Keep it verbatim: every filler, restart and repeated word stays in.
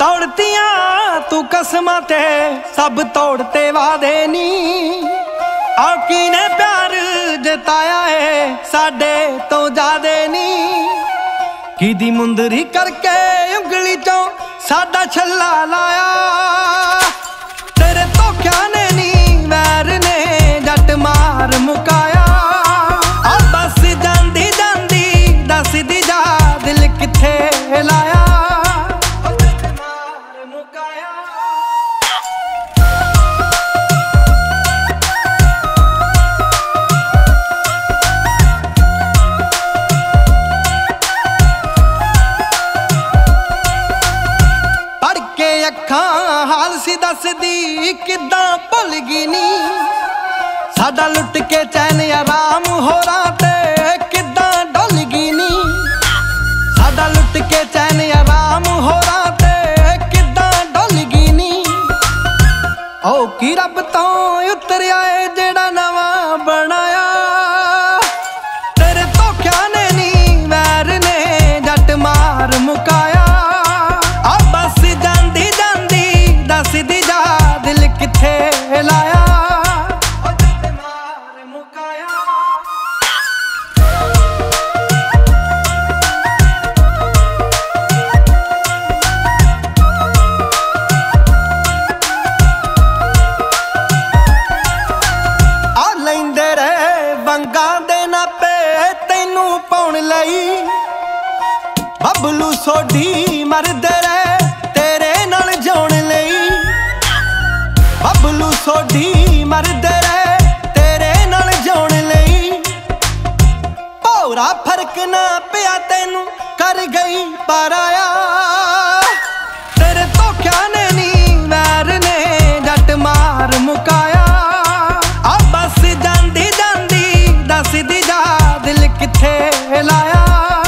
तोड़तियां तू कसमां ते सब तोड़ते वादे नी। आकी ने प्यार जताया है साडे तो जादे नी। किदी मुंदरी करके उंगली चों साडा छल्ला लाया। तेरे धोखियां ने नी वैर ने जट मार मुकाया। आ बस जांदी जांदी दसदी जा दिल किथे लाया। अखां हाल सी दसदी किदां भुल गई नी। साडा लुट के चैन आराम होरा ते किदां डुल गई नी। साडा लुट के चैन आराम होरा ते किदां डुल गई नी। ओ की रब तो उतरिया है जेड़ा नवां बनाया। तेरे धोखियां ने नी वैर ने जट मार मुकाया। दसदी जा दिल किथे लाया। मार मुकाया। आ लैंदे रहे वंगा दे नापे तैनू पाउण लई। बबलू सोढी मरदे रहे बबलू सोढी मरदे रहे तेरे नाल जाउण लई। भौरा फर्क ना पिया तैनू कर गई पराया। तेरे धोखियां ने नी वैर ने जट मार मुकाया। आ बस जांदी जांदी दसदी जा दिल किथे लाया।